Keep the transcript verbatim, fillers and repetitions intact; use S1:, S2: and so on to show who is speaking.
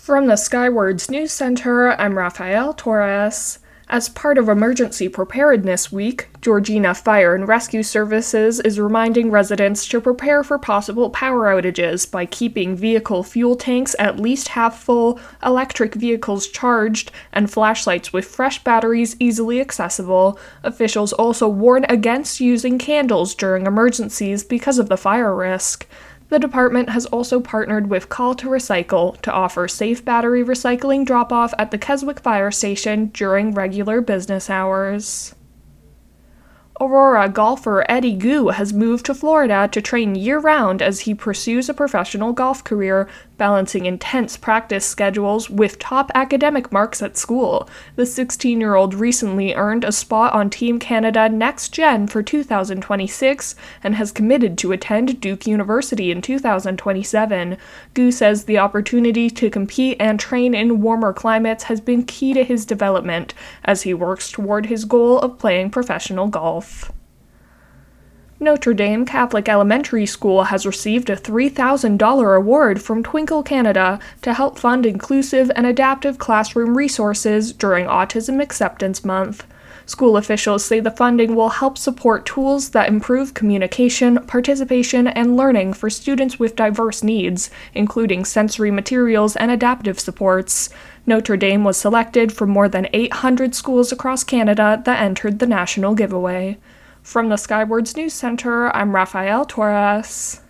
S1: From the Skywards News Center, I'm Rafael Torres. As part of Emergency Preparedness Week, Georgina Fire and Rescue Services is reminding residents to prepare for possible power outages by keeping vehicle fuel tanks at least half full, electric vehicles charged, and flashlights with fresh batteries easily accessible. Officials also warn against using candles during emergencies because of the fire risk. The department has also partnered with Call to Recycle to offer safe battery recycling drop-off at the Keswick Fire Station during regular business hours. Aurora golfer Eddie Gu has moved to Florida to train year-round as he pursues a professional golf career, balancing intense practice schedules with top academic marks at school. The sixteen-year-old recently earned a spot on Team Canada Next Gen for two thousand twenty-six and has committed to attend Duke University in two thousand twenty-seven. Gu says the opportunity to compete and train in warmer climates has been key to his development as he works toward his goal of playing professional golf. Notre Dame Catholic Elementary School has received a three thousand dollars award from Twinkle Canada to help fund inclusive and adaptive classroom resources during Autism Acceptance Month. School officials say the funding will help support tools that improve communication, participation, and learning for students with diverse needs, including sensory materials and adaptive supports. Notre Dame was selected from more than eight hundred schools across Canada that entered the national giveaway. From the Skywards News Center, I'm Rafael Torres.